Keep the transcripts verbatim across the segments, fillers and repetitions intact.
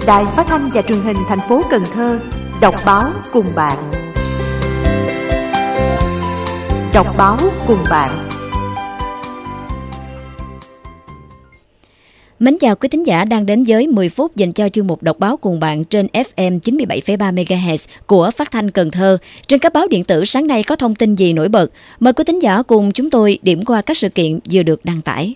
Đài Phát thanh và Truyền hình thành phố Cần Thơ đọc báo cùng bạn. Đọc báo cùng bạn. Mến chào quý thính giả đang đến với mười phút dành cho chuyên mục đọc báo cùng bạn trên ép em chín mươi bảy phẩy ba mê ga héc của Phát thanh Cần Thơ. Trên các báo điện tử sáng nay có thông tin gì nổi bật? Mời quý thính giả cùng chúng tôi điểm qua các sự kiện vừa được đăng tải.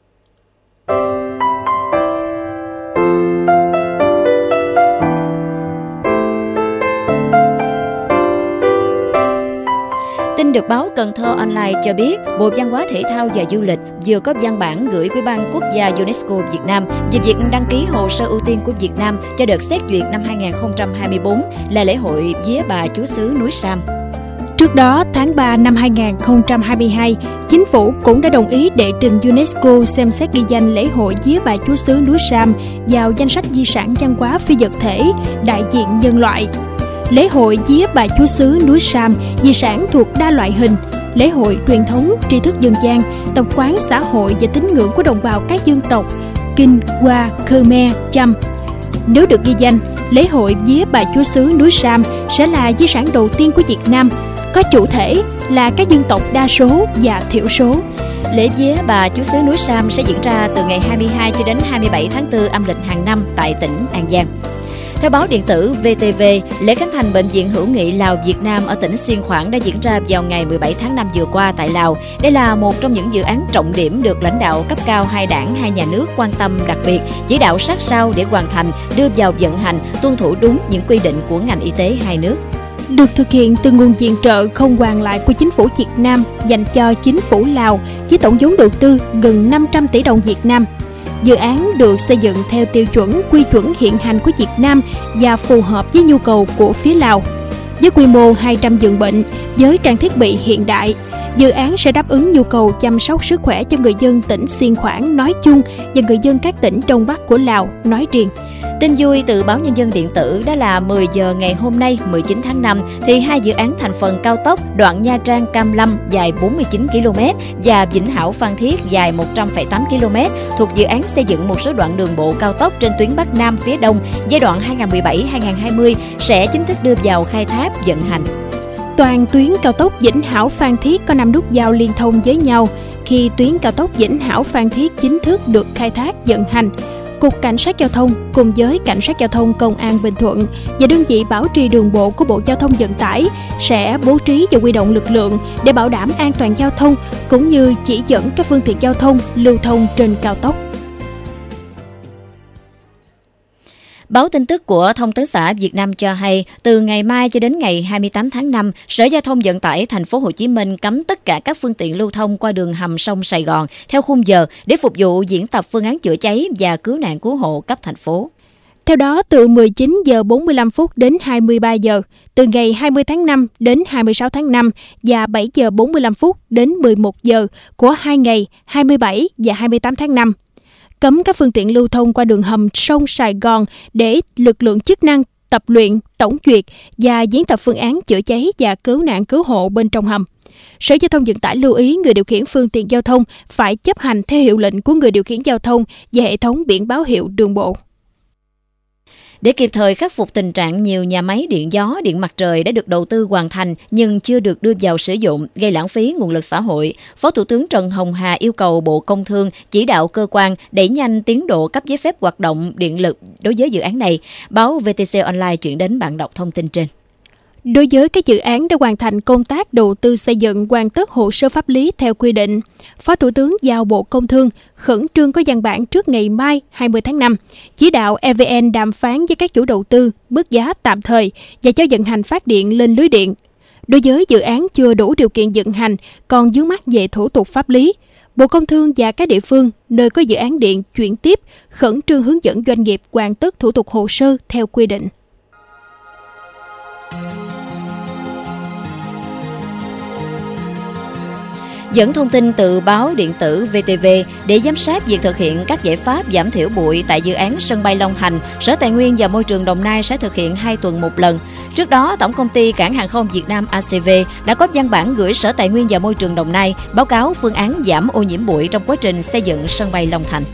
Tin được báo Cần Thơ Online cho biết, Bộ Văn hóa Thể thao và Du lịch vừa có văn bản gửi Ủy ban Quốc gia UNESCO Việt Nam về việc đăng ký hồ sơ ưu tiên của Việt Nam cho đợt xét duyệt năm hai không hai tư là lễ hội Vía Bà Chúa xứ núi Sam. Trước đó, tháng ba năm hai không hai hai, Chính phủ cũng đã đồng ý đệ trình UNESCO xem xét ghi danh lễ hội Vía Bà Chúa xứ núi Sam vào danh sách di sản văn hóa phi vật thể đại diện nhân loại. Lễ hội Vía Bà Chúa xứ núi Sam, di sản thuộc đa loại hình, lễ hội truyền thống, tri thức dân gian, tập quán xã hội và tín ngưỡng của đồng bào các dân tộc Kinh, Hoa, Khmer, Chăm. Nếu được ghi danh, lễ hội Vía Bà Chúa xứ núi Sam sẽ là di sản đầu tiên của Việt Nam, có chủ thể là các dân tộc đa số và thiểu số. Lễ Vía Bà Chúa xứ núi Sam sẽ diễn ra từ ngày hai mươi hai cho đến hai mươi bảy tháng tư âm lịch hàng năm tại tỉnh An Giang. Theo báo điện tử vê tê vê, lễ khánh thành Bệnh viện hữu nghị Lào Việt Nam ở tỉnh Xiên Khoảng đã diễn ra vào ngày mười bảy tháng năm vừa qua tại Lào. Đây là một trong những dự án trọng điểm được lãnh đạo cấp cao hai đảng, hai nhà nước quan tâm đặc biệt, chỉ đạo sát sao để hoàn thành, đưa vào vận hành, tuân thủ đúng những quy định của ngành y tế hai nước. Được thực hiện từ nguồn viện trợ không hoàn lại của chính phủ Việt Nam dành cho chính phủ Lào với tổng vốn đầu tư gần năm trăm tỷ đồng Việt Nam. Dự án được xây dựng theo tiêu chuẩn quy chuẩn hiện hành của Việt Nam và phù hợp với nhu cầu của phía Lào. Với quy mô hai trăm giường bệnh, với trang thiết bị hiện đại, dự án sẽ đáp ứng nhu cầu chăm sóc sức khỏe cho người dân tỉnh Xiên Khoảng nói chung và người dân các tỉnh Đông Bắc của Lào nói riêng. Tin vui từ báo Nhân dân điện tử đó là mười giờ ngày hôm nay mười chín tháng năm thì hai dự án thành phần cao tốc đoạn Nha Trang Cam Lâm dài bốn mươi chín ki lô mét và Vĩnh Hảo Phan Thiết dài một trăm phẩy tám ki lô mét thuộc dự án xây dựng một số đoạn đường bộ cao tốc trên tuyến Bắc Nam phía Đông giai đoạn hai nghìn không trăm mười bảy đến hai nghìn không trăm hai mươi sẽ chính thức đưa vào khai thác vận hành. Toàn tuyến cao tốc Vĩnh Hảo Phan Thiết có năm nút giao liên thông với nhau. Khi tuyến cao tốc Vĩnh Hảo Phan Thiết chính thức được khai thác vận hành, Cục Cảnh sát Giao thông cùng với Cảnh sát Giao thông Công an Bình Thuận và đơn vị bảo trì đường bộ của Bộ Giao thông Vận tải sẽ bố trí và huy động lực lượng để bảo đảm an toàn giao thông cũng như chỉ dẫn các phương tiện giao thông lưu thông trên cao tốc. Báo tin tức của Thông tấn xã Việt Nam cho hay, từ ngày mai cho đến ngày hai mươi tám tháng năm, Sở Giao thông Vận tải Thành phố Hồ Chí Minh cấm tất cả các phương tiện lưu thông qua đường hầm sông Sài Gòn theo khung giờ để phục vụ diễn tập phương án chữa cháy và cứu nạn cứu hộ cấp thành phố. Theo đó, từ mười chín giờ bốn mươi lăm phút đến hai mươi ba giờ, từ ngày hai mươi tháng năm đến hai mươi sáu tháng năm và bảy giờ bốn mươi lăm phút đến mười một giờ của hai ngày hai mươi bảy và hai mươi tám tháng năm. Cấm các phương tiện lưu thông qua đường hầm sông Sài Gòn để lực lượng chức năng tập luyện, tổng duyệt và diễn tập phương án chữa cháy và cứu nạn cứu hộ bên trong hầm. Sở Giao thông Vận tải lưu ý người điều khiển phương tiện giao thông phải chấp hành theo hiệu lệnh của người điều khiển giao thông và hệ thống biển báo hiệu đường bộ. Để kịp thời khắc phục tình trạng nhiều nhà máy điện gió, điện mặt trời đã được đầu tư hoàn thành nhưng chưa được đưa vào sử dụng, gây lãng phí nguồn lực xã hội, Phó Thủ tướng Trần Hồng Hà yêu cầu Bộ Công Thương chỉ đạo cơ quan đẩy nhanh tiến độ cấp giấy phép hoạt động điện lực đối với dự án này. Báo vê tê xê Online chuyển đến bạn đọc thông tin trên. Đối với các dự án đã hoàn thành công tác đầu tư xây dựng hoàn tất hồ sơ pháp lý theo quy định, Phó Thủ tướng giao Bộ Công Thương khẩn trương có văn bản trước ngày mai hai mươi tháng năm, chỉ đạo e vê en đàm phán với các chủ đầu tư mức giá tạm thời và cho vận hành phát điện lên lưới điện. Đối với dự án chưa đủ điều kiện vận hành, còn vướng mắc về thủ tục pháp lý, Bộ Công Thương và các địa phương nơi có dự án điện chuyển tiếp khẩn trương hướng dẫn doanh nghiệp hoàn tất thủ tục hồ sơ theo quy định. Dẫn thông tin từ báo điện tử vê tê vê để giám sát việc thực hiện các giải pháp giảm thiểu bụi tại dự án sân bay Long Thành, Sở Tài nguyên và Môi trường Đồng Nai sẽ thực hiện hai tuần một lần. Trước đó, Tổng công ty Cảng hàng không Việt Nam a xê vê đã có văn bản gửi Sở Tài nguyên và Môi trường Đồng Nai báo cáo phương án giảm ô nhiễm bụi trong quá trình xây dựng sân bay Long Thành.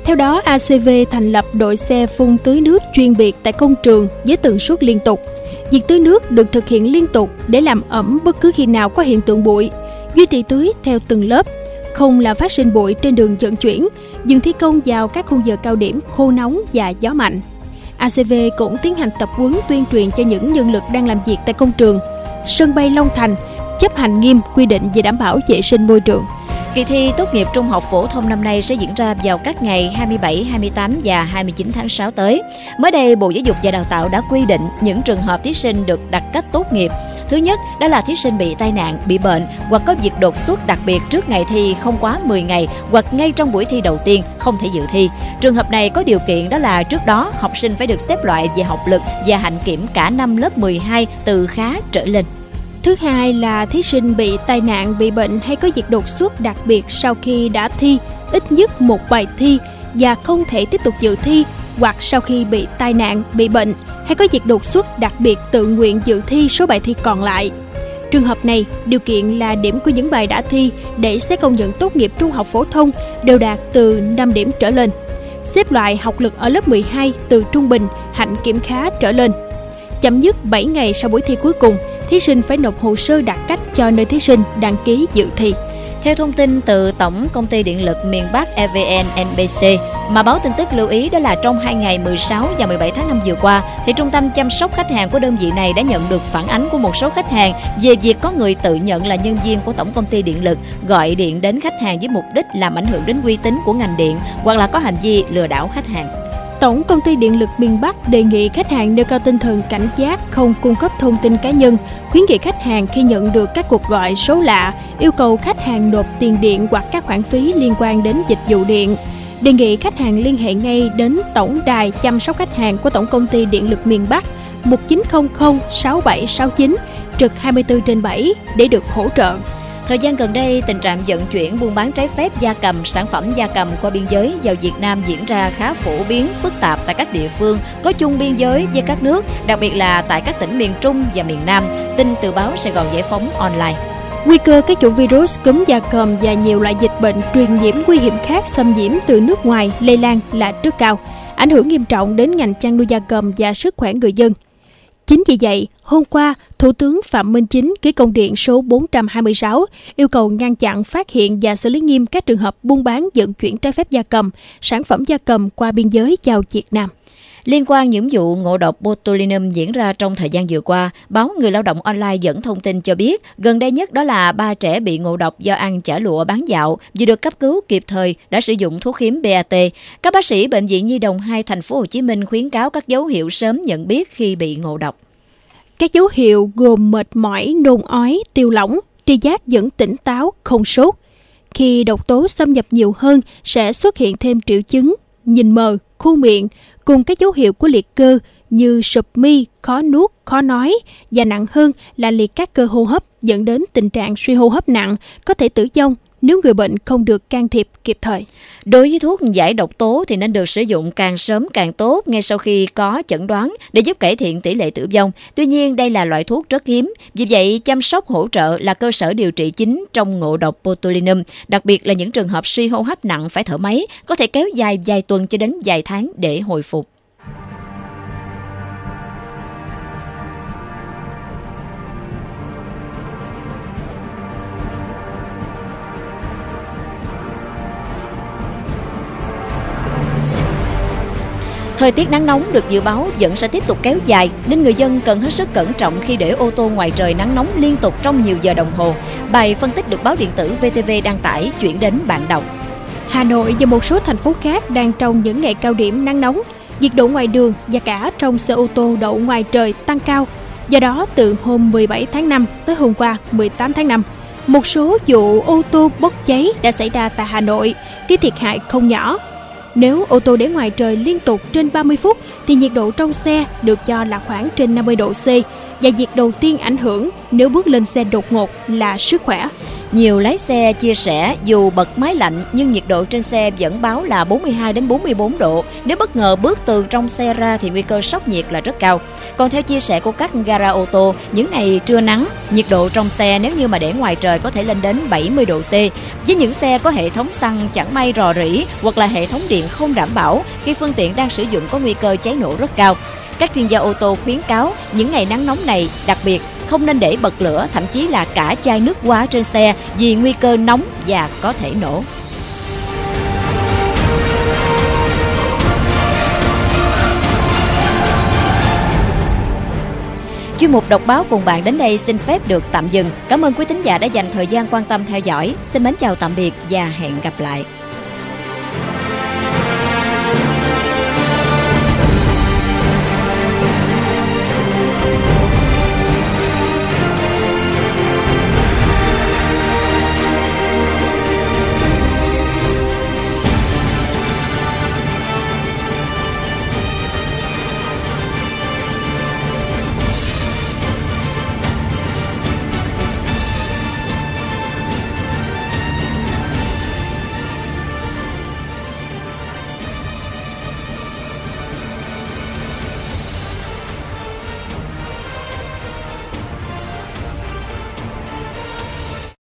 Theo đó, a xê vê thành lập đội xe phun tưới nước chuyên biệt tại công trường với tần suất liên tục. Việc tưới nước được thực hiện liên tục để làm ẩm bất cứ khi nào có hiện tượng bụi, duy trì tưới theo từng lớp, không làm phát sinh bụi trên đường vận chuyển, dừng thi công vào các khung giờ cao điểm khô nóng và gió mạnh. a xê vê cũng tiến hành tập huấn tuyên truyền cho những nhân lực đang làm việc tại công trường, sân bay Long Thành chấp hành nghiêm quy định về đảm bảo vệ sinh môi trường. Kỳ thi tốt nghiệp trung học phổ thông năm nay sẽ diễn ra vào các ngày hai mươi bảy, hai mươi tám và hai mươi chín tháng sáu tới. Mới đây, Bộ Giáo dục và Đào tạo đã quy định những trường hợp thí sinh được đặt cách tốt nghiệp. Thứ nhất, đó là thí sinh bị tai nạn, bị bệnh hoặc có việc đột xuất đặc biệt trước ngày thi không quá mười ngày hoặc ngay trong buổi thi đầu tiên không thể dự thi. Trường hợp này có điều kiện, đó là trước đó học sinh phải được xếp loại về học lực và hạnh kiểm cả năm lớp mười hai từ khá trở lên. Thứ hai là thí sinh bị tai nạn, bị bệnh hay có việc đột xuất đặc biệt sau khi đã thi ít nhất một bài thi và không thể tiếp tục dự thi, hoặc sau khi bị tai nạn, bị bệnh hay có việc đột xuất đặc biệt tự nguyện dự thi số bài thi còn lại. Trường hợp này, điều kiện là điểm của những bài đã thi để xét công nhận tốt nghiệp trung học phổ thông đều đạt từ năm điểm trở lên. Xếp loại học lực ở lớp mười hai từ trung bình, hạnh kiểm khá trở lên. Chậm nhất bảy ngày sau buổi thi cuối cùng, thí sinh phải nộp hồ sơ đặt cách cho nơi thí sinh đăng ký dự thi. Theo thông tin từ Tổng Công ty Điện lực miền Bắc e vê en en bê xê, mà báo tin tức lưu ý đó là trong hai ngày mười sáu và mười bảy tháng năm vừa qua, thì Trung tâm chăm sóc khách hàng của đơn vị này đã nhận được phản ánh của một số khách hàng về việc có người tự nhận là nhân viên của Tổng Công ty Điện lực gọi điện đến khách hàng với mục đích làm ảnh hưởng đến uy tín của ngành điện hoặc là có hành vi lừa đảo khách hàng. Tổng Công ty Điện lực miền Bắc đề nghị khách hàng nêu cao tinh thần cảnh giác, không cung cấp thông tin cá nhân, khuyến nghị khách hàng khi nhận được các cuộc gọi số lạ, yêu cầu khách hàng nộp tiền điện hoặc các khoản phí liên quan đến dịch vụ điện. Đề nghị khách hàng liên hệ ngay đến Tổng đài chăm sóc khách hàng của Tổng Công ty Điện lực miền Bắc một chín không không sáu bảy sáu chín, trực hai mươi tư trên bảy để được hỗ trợ. Thời gian gần đây, tình trạng vận chuyển buôn bán trái phép gia cầm, sản phẩm gia cầm qua biên giới vào Việt Nam diễn ra khá phổ biến, phức tạp tại các địa phương có chung biên giới với các nước, đặc biệt là tại các tỉnh miền Trung và miền Nam. Tin từ báo Sài Gòn Giải phóng online. Nguy cơ các chủng virus cúm gia cầm và nhiều loại dịch bệnh truyền nhiễm nguy hiểm khác xâm nhiễm từ nước ngoài lây lan là rất cao, ảnh hưởng nghiêm trọng đến ngành chăn nuôi gia cầm và sức khỏe người dân. Chính vì vậy, hôm qua, Thủ tướng Phạm Minh Chính ký công điện số bốn trăm hai mươi sáu yêu cầu ngăn chặn, phát hiện và xử lý nghiêm các trường hợp buôn bán vận chuyển trái phép gia cầm, sản phẩm gia cầm qua biên giới vào Việt Nam. Liên quan những vụ ngộ độc botulinum diễn ra trong thời gian vừa qua, báo Người Lao động Online dẫn thông tin cho biết gần đây nhất đó là ba trẻ bị ngộ độc do ăn chả lụa bán dạo, vì được cấp cứu kịp thời đã sử dụng thuốc hiếm bê a tê. Các bác sĩ Bệnh viện Nhi đồng hai thành phố Hồ Chí Minh khuyến cáo các dấu hiệu sớm nhận biết khi bị ngộ độc. Các dấu hiệu gồm mệt mỏi, nôn ói, tiêu lỏng, tri giác vẫn tỉnh táo, không sốt. Khi độc tố xâm nhập nhiều hơn sẽ xuất hiện thêm triệu chứng nhìn mờ, khô miệng, cùng các dấu hiệu của liệt cơ như sụp mi, khó nuốt, khó nói và nặng hơn là liệt các cơ hô hấp, dẫn đến tình trạng suy hô hấp nặng, có thể tử vong nếu người bệnh không được can thiệp kịp thời. Đối với thuốc giải độc tố thì nên được sử dụng càng sớm càng tốt ngay sau khi có chẩn đoán để giúp cải thiện tỷ lệ tử vong. Tuy nhiên, đây là loại thuốc rất hiếm, vì vậy chăm sóc hỗ trợ là cơ sở điều trị chính trong ngộ độc botulinum, đặc biệt là những trường hợp suy hô hấp nặng phải thở máy, có thể kéo dài vài tuần cho đến vài tháng để hồi phục. Thời tiết nắng nóng được dự báo vẫn sẽ tiếp tục kéo dài, nên người dân cần hết sức cẩn trọng khi để ô tô ngoài trời nắng nóng liên tục trong nhiều giờ đồng hồ. Bài phân tích được báo điện tử vê tê vê đăng tải chuyển đến bạn đọc. Hà Nội và một số thành phố khác đang trong những ngày cao điểm nắng nóng, nhiệt độ ngoài đường và cả trong xe ô tô đậu ngoài trời tăng cao. Do đó, từ hôm mười bảy tháng năm tới hôm qua mười tám tháng năm, một số vụ ô tô bốc cháy đã xảy ra tại Hà Nội, gây thiệt hại không nhỏ. Nếu ô tô để ngoài trời liên tục trên ba mươi phút thì nhiệt độ trong xe được cho là khoảng trên năm mươi độ C, Và việc đầu tiên ảnh hưởng nếu bước lên xe đột ngột là sức khỏe. Nhiều lái xe chia sẻ dù bật máy lạnh nhưng nhiệt độ trên xe vẫn báo là bốn mươi hai đến bốn mươi bốn độ. Nếu bất ngờ bước từ trong xe ra thì nguy cơ sốc nhiệt là rất cao. Còn theo chia sẻ của các gara ô tô, những ngày trưa nắng, nhiệt độ trong xe nếu như mà để ngoài trời có thể lên đến bảy mươi độ C. Với những xe có hệ thống xăng chẳng may rò rỉ hoặc là hệ thống điện không đảm bảo, khi phương tiện đang sử dụng có nguy cơ cháy nổ rất cao. Các chuyên gia ô tô khuyến cáo những ngày nắng nóng này đặc biệt không nên để bật lửa, thậm chí là cả chai nước hoa trên xe vì nguy cơ nóng và có thể nổ. Chuyên mục đọc báo cùng bạn đến đây xin phép được tạm dừng. Cảm ơn quý thính giả đã dành thời gian quan tâm theo dõi. Xin mến chào tạm biệt và hẹn gặp lại.